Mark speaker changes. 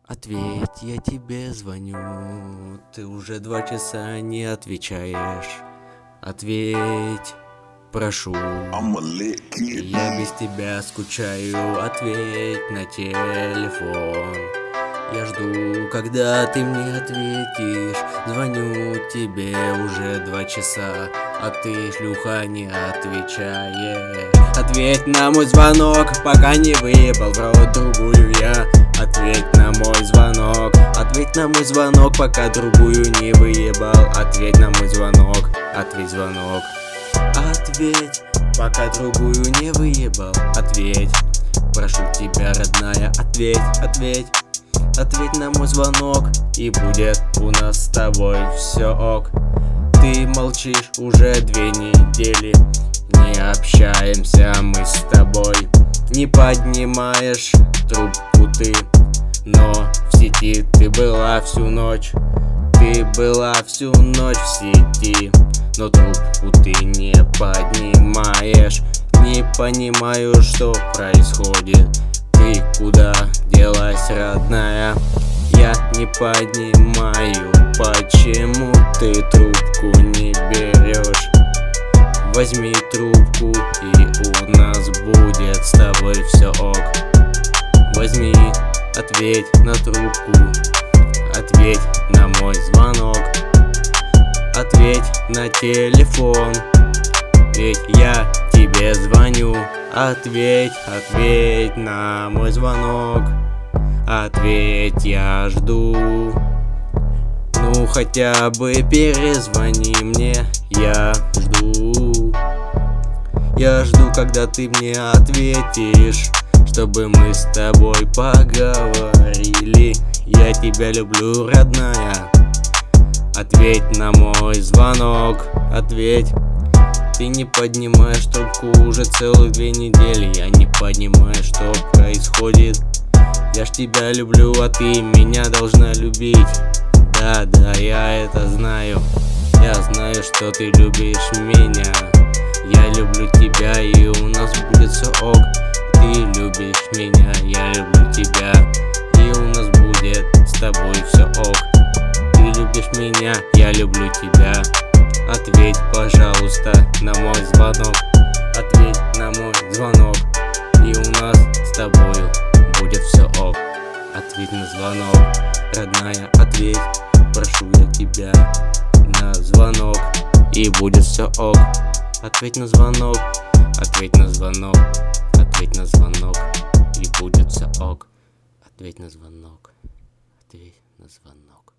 Speaker 1: Ответь, я тебе звоню, ты уже 2 часа не отвечаешь. Ответь, прошу, я без тебя скучаю. Ответь на телефон, я жду, когда ты мне ответишь. Звоню тебе уже 2 часа, а ты, шлюха, не отвечаешь. Ответь на мой звонок, пока не выебал в рот другую я. Ответь на мой звонок, ответь на мой звонок, пока другую не выебал. Ответь на мой звонок, ответь звонок. Ответь, пока другую не выебал. Ответь, прошу тебя, родная, ответь, ответь. Ответь на мой звонок, и будет у нас с тобой все ок. Ты молчишь уже 2 недели, не общаемся мы с тобой. Не поднимаешь трубку ты, но в сети ты была всю ночь. Ты была всю ночь в сети, но трубку ты не поднимаешь. Не понимаю, что происходит. Ты куда делась, родная? Я не понимаю, почему ты трубку не берешь. Возьми трубку, и у нас будет с тобой все ок. Возьми, ответь на трубку, ответь на мой звонок, ответь на телефон, ведь я тебе звоню. Ответь, ответь на мой звонок, ответь, я жду. Ну хотя бы перезвони мне, я жду. Я жду, когда ты мне ответишь, чтобы мы с тобой поговорили. Я тебя люблю, родная. Ответь на мой звонок, ответь. Ты не поднимаешь трубку уже целых 2 недели. Я не понимаю, что происходит. Я ж тебя люблю, а ты меня должна любить. Да, да, я это знаю. Я знаю, что ты любишь меня. Я люблю тебя, и у нас будет все ок. Ты любишь меня, я люблю тебя, и у нас будет с тобой все ок. Ты любишь меня, я люблю тебя. Ответь, пожалуйста, на мой звонок. Ответь на мой звонок, и у нас с тобою будет все ок. Ответь на звонок, родная, ответь. Прошу я тебя на звонок, и будет все ок. Ответь на звонок, ответь на звонок, ответь на звонок, и будет все ок. Ответь на звонок, ответь на звонок.